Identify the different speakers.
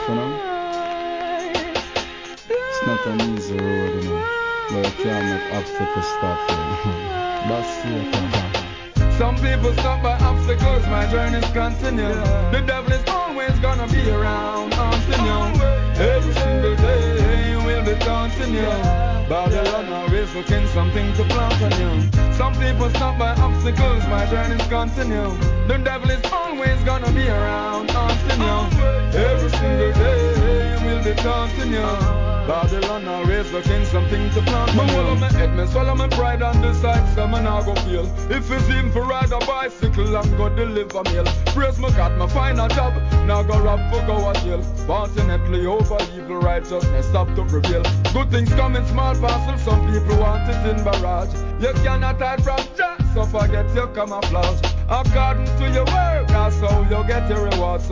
Speaker 1: you know. It's not an easy road, you know. But you can't make obstacles stop you. That's it.
Speaker 2: Some people stop by obstacles, my journey's continue. The devil is always gonna be around, haunting you. Every single day will be taunting you. Babylon always looking something to plant on you. Some people stop by obstacles, my journey's continue. The devil is always gonna be around, haunting you. Every single day will be taunting you. Babylon always looking something to plant on you. Swallow my head, me swallow my pride and decide some man I go feel. If it's even for ride a bicycle and go deliver mail. Praise my God, me find a job, now go rob for go to jail. Fortunately over evil righteousness stop to prevail. Good things come in small parcels, some people want it in barrage. You cannot hide from Jah, so forget your camouflage. According to your